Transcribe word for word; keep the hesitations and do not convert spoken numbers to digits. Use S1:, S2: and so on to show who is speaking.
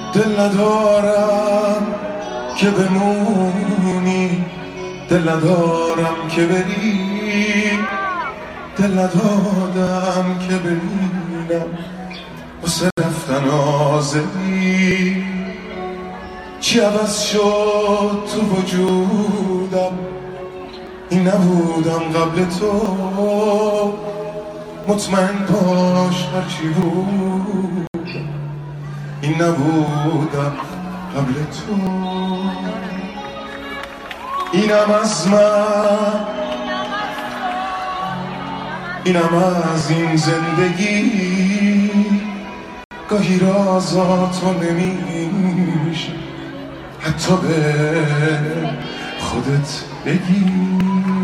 S1: دل ندارم که بمونی، دل ندارم که بری، دل ندادم که ببینم واسه رفتن آزدی. چی عوض شد تو وجودم، این نبودم قبل تو. مطمئن باش هرچی بود این نبودم قبل تو. اینم از من، اینم از این زندگی. گاهی رازاتو نمیشه حتی به خودت بگی.